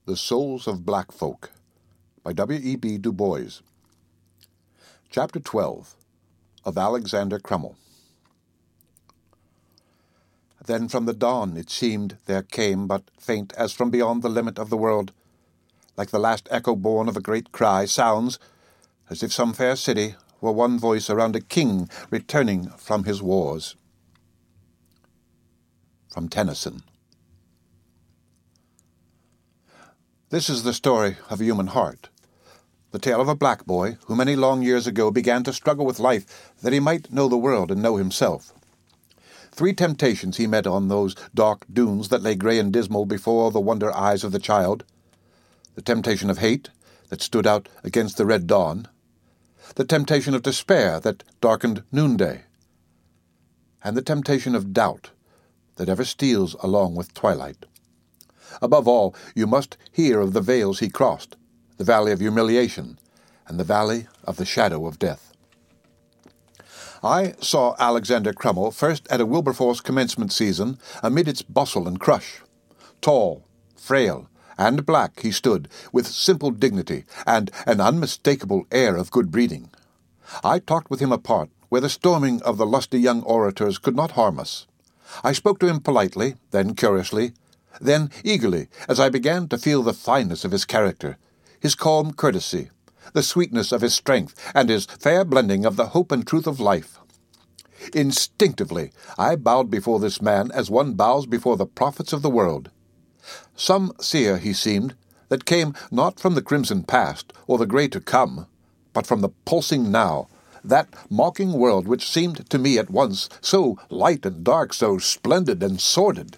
The Souls of Black Folk by W.E.B. Du Bois. Chapter 12 of Alexander Crummell. Then from the dawn it seemed there came, but faint as from beyond the limit of the world, like the last echo born of a great cry, sounds as if some fair city were one voice around a king returning from his wars. From Tennyson. This is the story of a human heart, the tale of a black boy who many long years ago began to struggle with life that he might know the world and know himself. 3 temptations he met on those dark dunes that lay grey and dismal before the wonder eyes of the child. The temptation of hate that stood out against the red dawn, the temptation of despair that darkened noonday, and the temptation of doubt that ever steals along with twilight. Above all, you must hear of the vales he crossed, the valley of humiliation, and the valley of the shadow of death. I saw Alexander Crummell first at a Wilberforce commencement season amid its bustle and crush. Tall, frail, and black he stood, with simple dignity and an unmistakable air of good breeding. I talked with him apart, where the storming of the lusty young orators could not harm us. I spoke to him politely, then curiously, then eagerly, as I began to feel the fineness of his character, his calm courtesy, the sweetness of his strength, and his fair blending of the hope and truth of life. Instinctively, I bowed before this man as one bows before the prophets of the world. Some seer, he seemed, that came not from the crimson past or the grey to come, but from the pulsing now, that mocking world which seemed to me at once so light and dark, so splendid and sordid.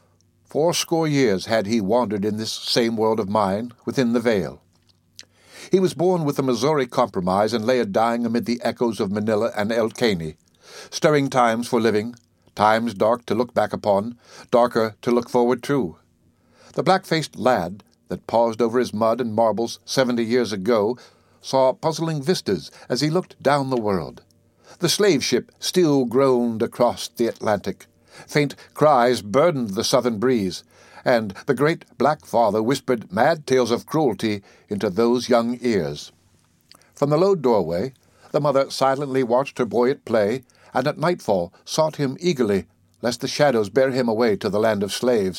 80 years had he wandered in this same world of mine, within the veil. He was born with the Missouri Compromise and lay a-dying amid the echoes of Manila and El Caney, stirring times for living, times dark to look back upon, darker to look forward to. The black-faced lad that paused over his mud and marbles 70 years ago saw puzzling vistas as he looked down the world. The slave ship still groaned across the Atlantic. Faint cries burdened the southern breeze, and the great black father whispered mad tales of cruelty into those young ears. From the low doorway, the mother silently watched her boy at play, and at nightfall sought him eagerly, lest the shadows bear him away to the land of slaves.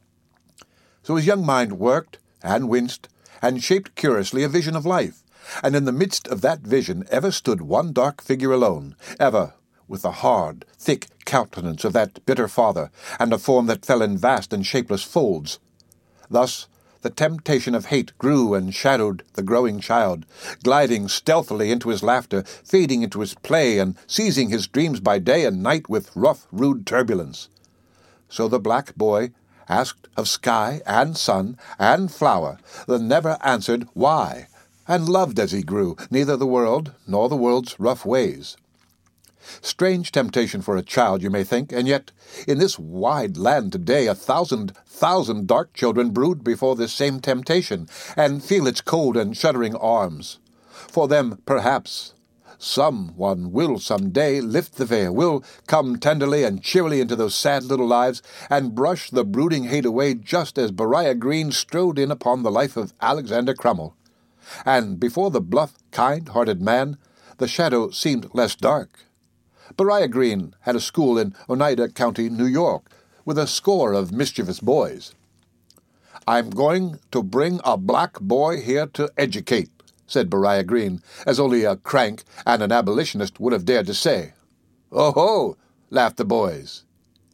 So his young mind worked, and winced, and shaped curiously a vision of life, and in the midst of that vision ever stood one dark figure alone, ever with the hard, thick countenance of that bitter father, and a form that fell in vast and shapeless folds. Thus the temptation of hate grew and shadowed the growing child, gliding stealthily into his laughter, fading into his play, and seizing his dreams by day and night with rough, rude turbulence. So the black boy asked of sky and sun and flower, the never answered why, and loved as he grew neither the world nor the world's rough ways. Strange temptation for a child, you may think, and yet in this wide land today 1,000 dark children brood before this same temptation, and feel its cold and shuddering arms. For them, perhaps, someone will some day lift the veil, will come tenderly and cheerily into those sad little lives, and brush the brooding hate away, just as Beriah Green strode in upon the life of Alexander Crummell. And before the bluff, kind-hearted man, the shadow seemed less dark. Beriah Green had a school in Oneida County, New York, with a score of mischievous boys. "I'm going to bring a black boy here to educate," said Beriah Green, as only a crank and an abolitionist would have dared to say. "Oh-ho!" laughed the boys.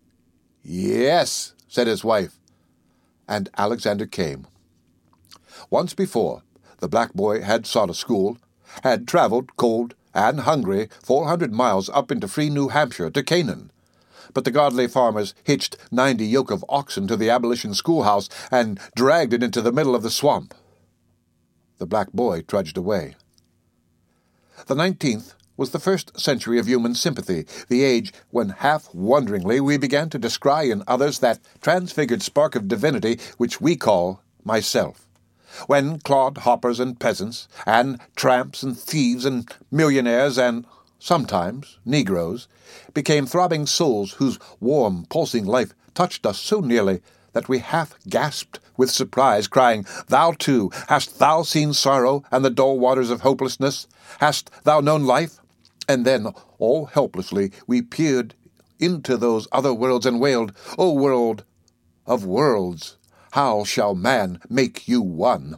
"Yes," said his wife, and Alexander came. Once before, the black boy had sought a school, had traveled, cold and hungry, 400 miles up into free New Hampshire to Canaan. But the godly farmers hitched 90 yoke of oxen to the abolition schoolhouse and dragged it into the middle of the swamp. The black boy trudged away. The 19th was the first century of human sympathy, the age when half-wonderingly we began to descry in others that transfigured spark of divinity which we call myself. When clodhoppers and peasants, and tramps and thieves and millionaires and, sometimes, Negroes, became throbbing souls whose warm, pulsing life touched us so nearly that we half gasped with surprise, crying, "Thou too, hast thou seen sorrow and the dull waters of hopelessness? Hast thou known life?" And then, all helplessly, we peered into those other worlds and wailed, "O world of worlds, how shall man make you one?"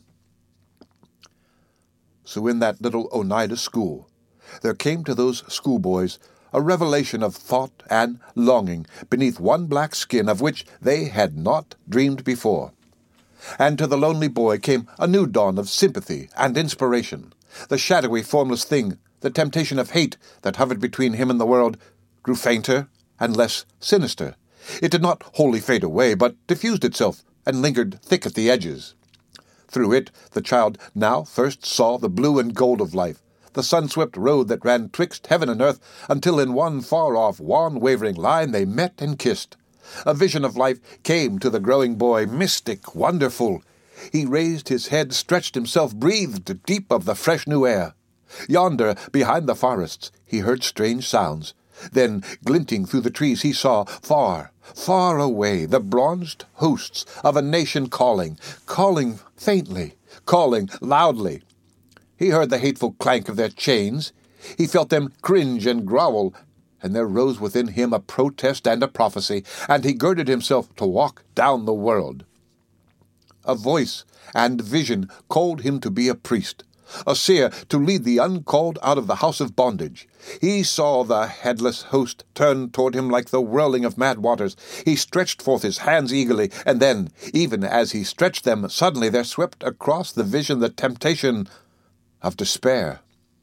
So in that little Oneida school, there came to those schoolboys a revelation of thought and longing beneath one black skin of which they had not dreamed before. And to the lonely boy came a new dawn of sympathy and inspiration. The shadowy, formless thing, the temptation of hate that hovered between him and the world, grew fainter and less sinister. It did not wholly fade away, but diffused itself and lingered thick at the edges. Through it the child now first saw the blue and gold of life, the sun-swept road that ran twixt heaven and earth, until in one far-off, wan-wavering line they met and kissed. A vision of life came to the growing boy, mystic, wonderful. He raised his head, stretched himself, breathed deep of the fresh new air. Yonder, behind the forests, he heard strange sounds. Then, glinting through the trees, he saw, far, far away, the bronzed hosts of a nation calling faintly, calling loudly. He heard the hateful clank of their chains. He felt them cringe and growl, and there rose within him a protest and a prophecy, and he girded himself to walk down the world. A voice and vision called him to be a priest, a seer to lead the uncalled out of the house of bondage. He saw the headless host turn toward him like the whirling of mad waters. He stretched forth his hands eagerly, and then, even as he stretched them, suddenly there swept across the vision the temptation of despair.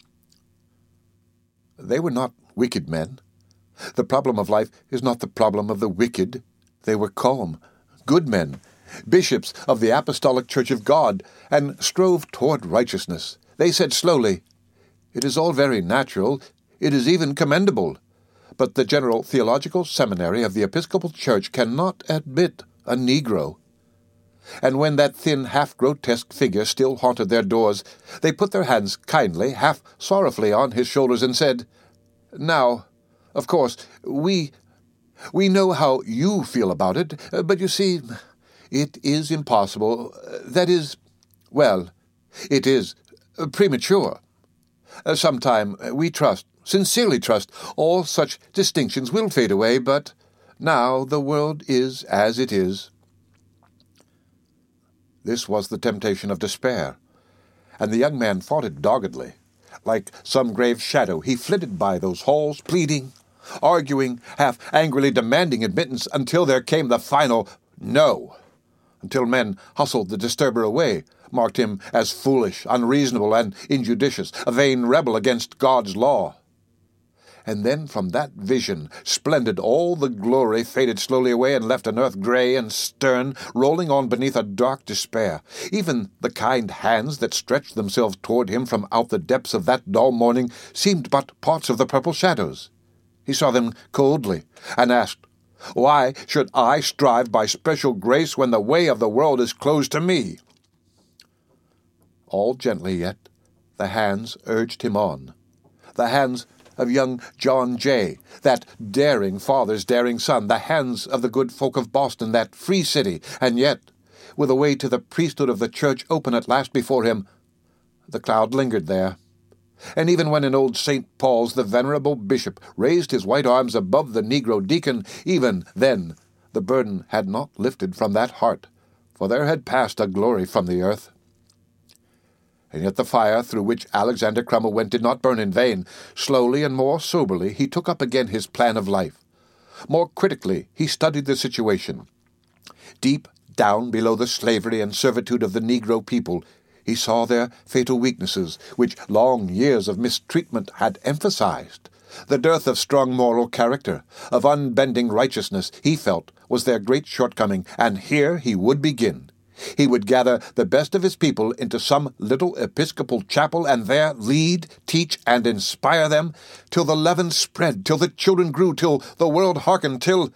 They were not wicked men. The problem of life is not the problem of the wicked. They were calm, good men, bishops of the Apostolic Church of God, and strove toward righteousness. They said slowly, "It is all very natural, it is even commendable, but the General Theological Seminary of the Episcopal Church cannot admit a Negro." And when that thin, half-grotesque figure still haunted their doors, they put their hands kindly, half sorrowfully on his shoulders and said, "Now, of course, we know how you feel about it, but you see, it is impossible. That is, well, it is premature. Sometime we trust, sincerely trust, all such distinctions will fade away, but now the world is as it is." This was the temptation of despair, and the young man fought it doggedly. Like some grave shadow, he flitted by those halls, pleading, arguing, half angrily demanding admittance, until there came the final no, until men hustled the disturber away, marked him as foolish, unreasonable, and injudicious, a vain rebel against God's law. And then from that vision, splendid, all the glory faded slowly away and left an earth gray and stern, rolling on beneath a dark despair. Even the kind hands that stretched themselves toward him from out the depths of that dull morning seemed but parts of the purple shadows. He saw them coldly, and asked, "Why should I strive by special grace when the way of the world is closed to me?" All gently yet, the hands urged him on. The hands of young John Jay, that daring father's daring son, the hands of the good folk of Boston, that free city, and yet, with a way to the priesthood of the church open at last before him, the cloud lingered there. And even when in old St. Paul's the venerable bishop raised his white arms above the Negro deacon, even then the burden had not lifted from that heart, for there had passed a glory from the earth. And yet the fire through which Alexander Crummell went did not burn in vain. Slowly and more soberly he took up again his plan of life. More critically he studied the situation. Deep down below the slavery and servitude of the Negro people, he saw their fatal weaknesses, which long years of mistreatment had emphasized. The dearth of strong moral character, of unbending righteousness, he felt, was their great shortcoming, and here he would begin. He would gather the best of his people into some little Episcopal chapel, and there lead, teach, and inspire them, till the leaven spread, till the children grew, till the world hearkened, till...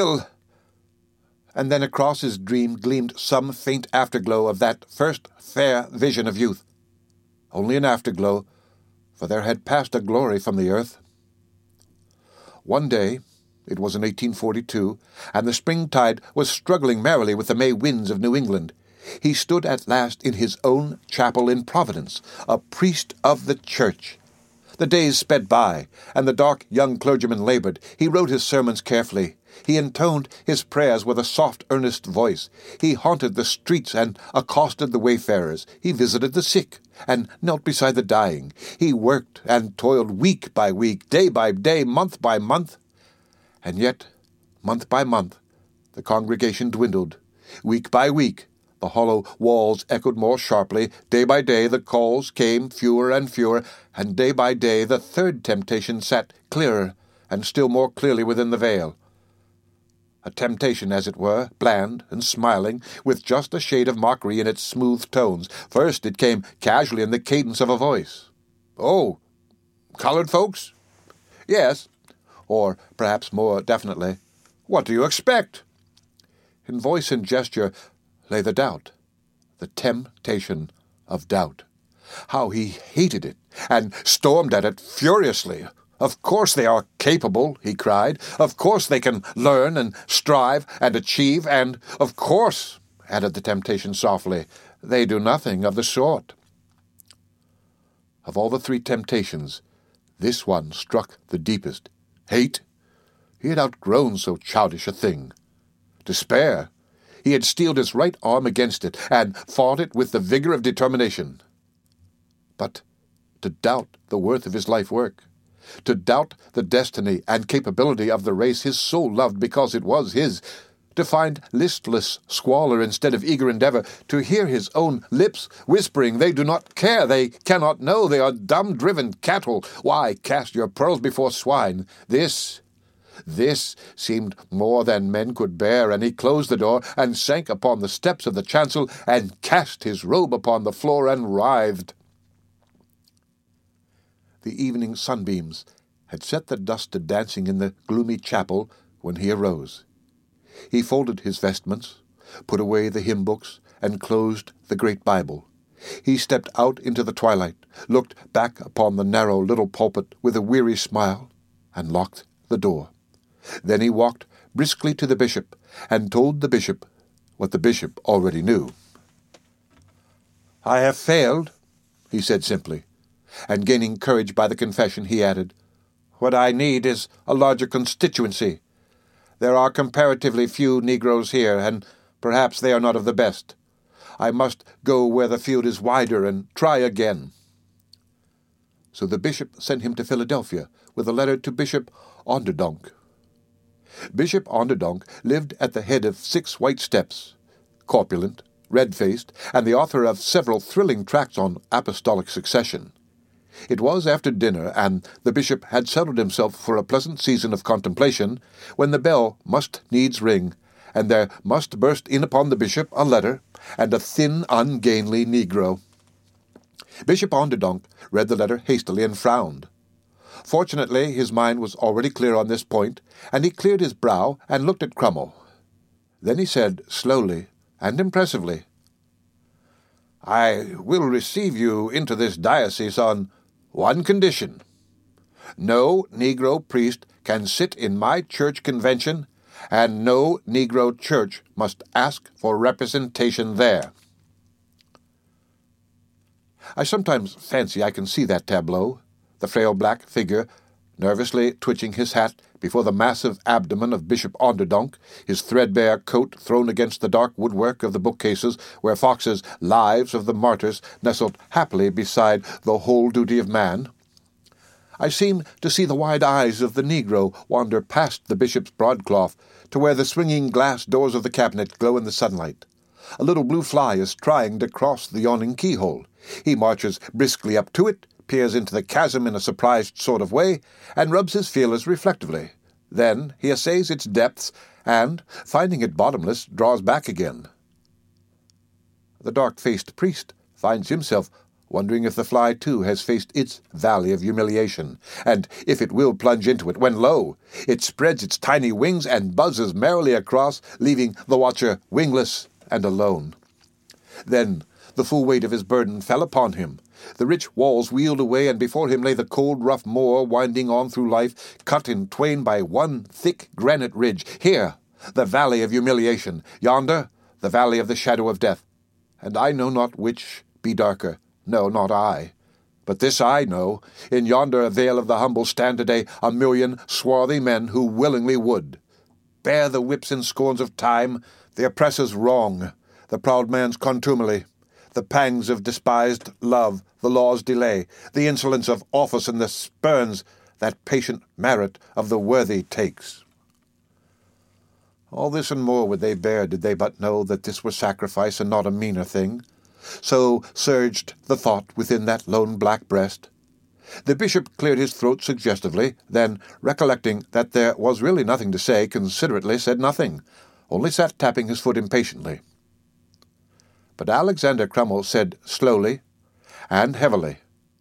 And then across his dream gleamed some faint afterglow of that first fair vision of youth. Only an afterglow, for there had passed a glory from the earth. One day, it was in 1842, and the springtide was struggling merrily with the May winds of New England, He stood at last in his own chapel in Providence, a priest of the church. The days sped by, and the dark young clergyman labored. He wrote his sermons carefully. He intoned his prayers with a soft, earnest voice. He haunted the streets and accosted the wayfarers. He visited the sick and knelt beside the dying. He worked and toiled week by week, day by day, month by month. And yet, month by month, the congregation dwindled. Week by week, the hollow walls echoed more sharply. Day by day, the calls came fewer and fewer, and day by day, the third temptation sat clearer and still more clearly within the veil. A temptation, as it were, bland and smiling, with just a shade of mockery in its smooth tones. First it came casually in the cadence of a voice. "Oh, colored folks?" "Yes." Or, perhaps more definitely, "What do you expect?" In voice and gesture lay the doubt, the temptation of doubt. How he hated it, and stormed at it furiously. "Of course they are capable," he cried. "Of course they can learn and strive and achieve, and of course," added the temptation softly, "they do nothing of the sort." Of all the three temptations, this one struck the deepest. Hate? He had outgrown so childish a thing. Despair? He had steeled his right arm against it, and fought it with the vigor of determination. But to doubt the worth of his life work, to doubt the destiny and capability of the race his soul loved because it was his, to find listless squalor instead of eager endeavor, to hear his own lips whispering, "They do not care, they cannot know, they are dumb-driven cattle. Why cast your pearls before swine?" This seemed more than men could bear, and he closed the door and sank upon the steps of the chancel and cast his robe upon the floor and writhed. The evening sunbeams had set the dust to dancing in the gloomy chapel when he arose. He folded his vestments, put away the hymn books, and closed the great Bible. He stepped out into the twilight, looked back upon the narrow little pulpit with a weary smile, and locked the door. Then he walked briskly to the bishop, and told the bishop what the bishop already knew. "I have failed," he said simply, and gaining courage by the confession, he added, "What I need is a larger constituency. There are comparatively few Negroes here, and perhaps they are not of the best. I must go where the field is wider and try again." So the bishop sent him to Philadelphia with a letter to Bishop Onderdonk. Bishop Onderdonk lived at the head of 6 white steps, corpulent, red-faced, and the author of several thrilling tracts on apostolic succession. It was after dinner, and the bishop had settled himself for a pleasant season of contemplation, when the bell must needs ring, and there must burst in upon the bishop a letter, and a thin, ungainly Negro. Bishop Onderdonk read the letter hastily and frowned. Fortunately, his mind was already clear on this point, and he cleared his brow and looked at Crummell. Then he said, slowly and impressively, "I will receive you into this diocese on one condition. No Negro priest can sit in my church convention, and no Negro church must ask for representation there." I sometimes fancy I can see that tableau, the frail black figure nervously twitching his hat before the massive abdomen of Bishop Onderdonk, his threadbare coat thrown against the dark woodwork of the bookcases where Fox's Lives of the Martyrs nestled happily beside The Whole Duty of Man. I seem to see the wide eyes of the Negro wander past the bishop's broadcloth to where the swinging glass doors of the cabinet glow in the sunlight. A little blue fly is trying to cross the yawning keyhole. He marches briskly up to it, peers into the chasm in a surprised sort of way, and rubs his feelers reflectively. Then he essays its depths, and, finding it bottomless, draws back again. The dark-faced priest finds himself wondering if the fly, too, has faced its valley of humiliation, and if it will plunge into it, when, lo, it spreads its tiny wings and buzzes merrily across, leaving the watcher wingless and alone. Then the full weight of his burden fell upon him. The rich walls wheeled away, and before him lay the cold, rough moor winding on through life, cut in twain by one thick granite ridge. Here, the valley of humiliation. Yonder, the valley of the shadow of death. and I know not which be darker, no, not I. But this I know, in yonder vale of the humble stand today 1,000,000 swarthy men who willingly would bear the whips and scorns of time, the oppressor's wrong, the proud man's contumely, the pangs of despised love, the law's delay, the insolence of office, and the spurns that patient merit of the worthy takes. All this and more would they bear did they but know that this were sacrifice and not a meaner thing. So surged the thought within that lone black breast. The bishop cleared his throat suggestively, then, recollecting that there was really nothing to say, considerately said nothing, only sat tapping his foot impatiently. But Alexander Crummell said slowly and heavily,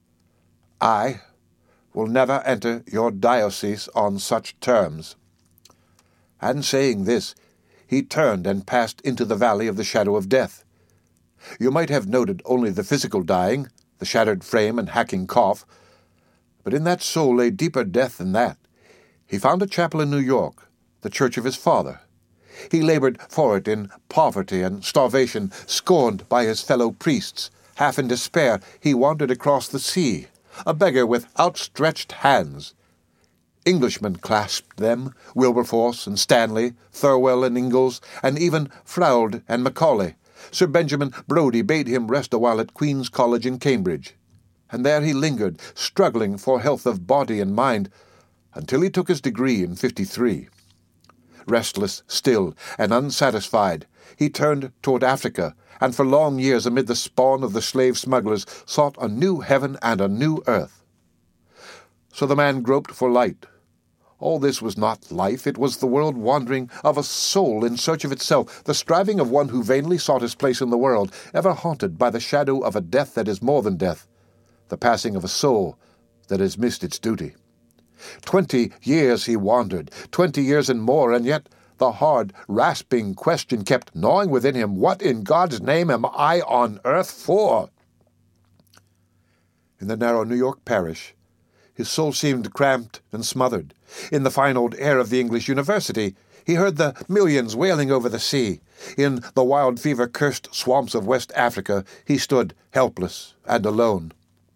"I will never enter your diocese on such terms." And saying this, he turned and passed into the valley of the shadow of death. You might have noted only the physical dying, the shattered frame and hacking cough, but in that soul lay deeper death than that. He found a chapel in New York, the church of his father. He labored for it in poverty and starvation, scorned by his fellow priests. Half in despair, he wandered across the sea, a beggar with outstretched hands. Englishmen clasped them, Wilberforce and Stanley, Thirlwell and Ingalls, and even Froude and Macaulay. Sir Benjamin Brodie bade him rest awhile at Queen's College in Cambridge, and there he lingered, struggling for health of body and mind, until he took his degree in 53. Restless still and unsatisfied, he turned toward Africa, and for long years amid the spawn of the slave smugglers sought a new heaven and a new earth. So the man groped for light. All this was not life, it was the world wandering of a soul in search of itself, the striving of one who vainly sought his place in the world, ever haunted by the shadow of a death that is more than death, the passing of a soul that has missed its duty. 20 years he wandered, 20 years and more, and yet the hard, rasping question kept gnawing within him, what in God's name am I on earth for? In the narrow New York parish, his soul seemed cramped and smothered. In the fine old air of the English university, he heard the millions wailing over the sea. In the wild fever-cursed swamps of West Africa, he stood helpless and alone.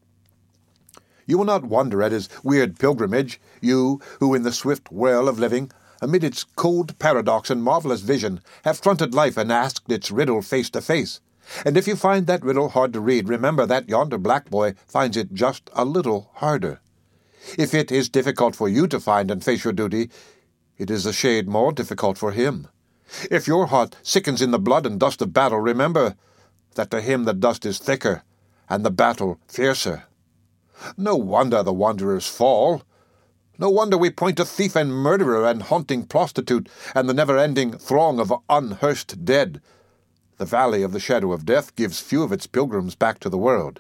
You will not wonder at his weird pilgrimage, you who in the swift whirl of living, amid its cold paradox and marvelous vision, have fronted life and asked its riddle face to face. And if you find that riddle hard to read, remember that yonder black boy finds it just a little harder. If it is difficult for you to find and face your duty, it is a shade more difficult for him. If your heart sickens in the blood and dust of battle, remember that to him the dust is thicker and the battle fiercer. No wonder the wanderers fall. No wonder we point to thief and murderer and haunting prostitute and the never-ending throng of unhearsed dead. The valley of the shadow of death gives few of its pilgrims back to the world.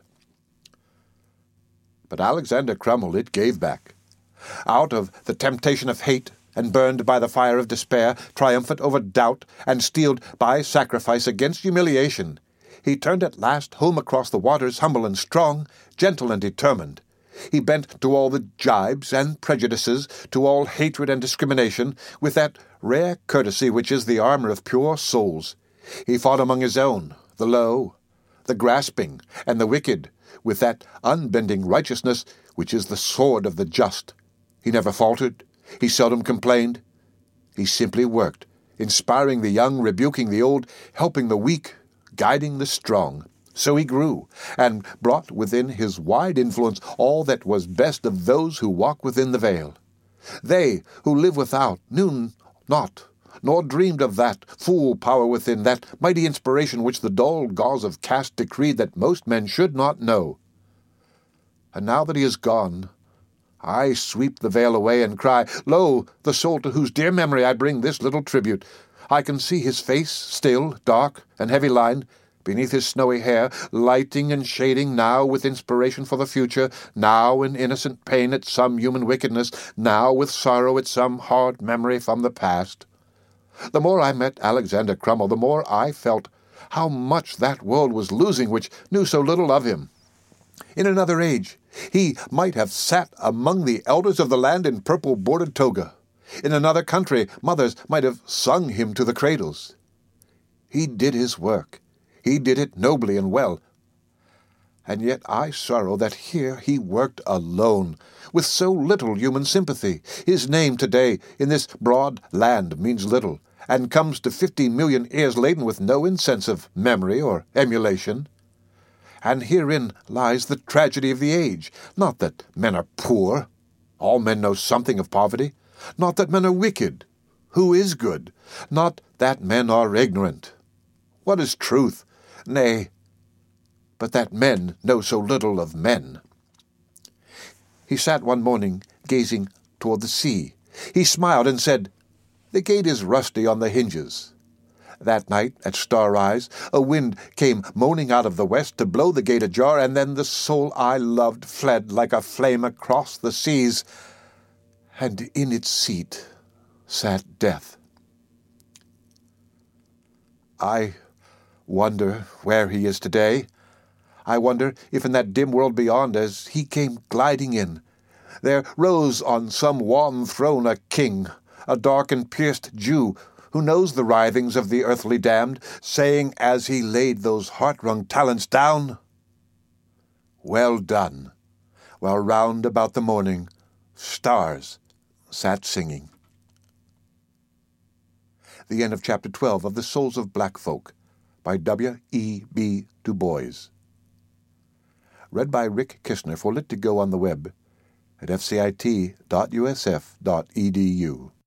But Alexander Crummell it gave back. Out of the temptation of hate, and burned by the fire of despair, triumphant over doubt, and steeled by sacrifice against humiliation, he turned at last home across the waters, humble and strong, gentle and determined. He bent to all the jibes and prejudices, to all hatred and discrimination, with that rare courtesy which is the armor of pure souls. He fought among his own, the low, the grasping, and the wicked, with that unbending righteousness which is the sword of the just. He never faltered. He seldom complained. He simply worked, inspiring the young, rebuking the old, helping the weak, guiding the strong. So he grew, and brought within his wide influence all that was best of those who walk within the veil. They who live without knew not, nor dreamed of that full power within, that mighty inspiration which the dull gauze of caste decreed that most men should not know. And now that he is gone, I sweep the veil away and cry, Lo, the soul to whose dear memory I bring this little tribute. I can see his face, still, dark and heavy-lined, beneath his snowy hair, lighting and shading now with inspiration for the future, now in innocent pain at some human wickedness, now with sorrow at some hard memory from the past. The more I met Alexander Crummell, the more I felt how much that world was losing which knew so little of him. In another age, he might have sat among the elders of the land in purple-bordered toga. In another country, mothers might have sung him to the cradles. He did his work. He did it nobly and well. And yet I sorrow that here he worked alone, with so little human sympathy. His name today in this broad land means little, and comes to 50 million ears laden with no incense of memory or emulation. And herein lies the tragedy of the age, not that men are poor. All men know something of poverty. Not that men are wicked. Who is good? Not that men are ignorant. What is truth? Nay, but that men know so little of men. He sat one morning gazing toward the sea. He smiled and said, "The gate is rusty on the hinges." That night, at star-rise, a wind came moaning out of the west to blow the gate ajar, and then the soul I loved fled like a flame across the seas, and in its seat sat death. I wonder where he is today. I wonder if in that dim world beyond, as he came gliding in, there rose on some wan throne a king, a dark and pierced Jew, who knows the writhings of the earthly damned, saying as he laid those heart-wrung talents down, "Well done," while round about the morning stars sat singing. The end of Chapter 12 of The Souls of Black Folk by W.E.B. Du Bois. Read by Rick Kishner for Lit2Go on the web at fcit.usf.edu.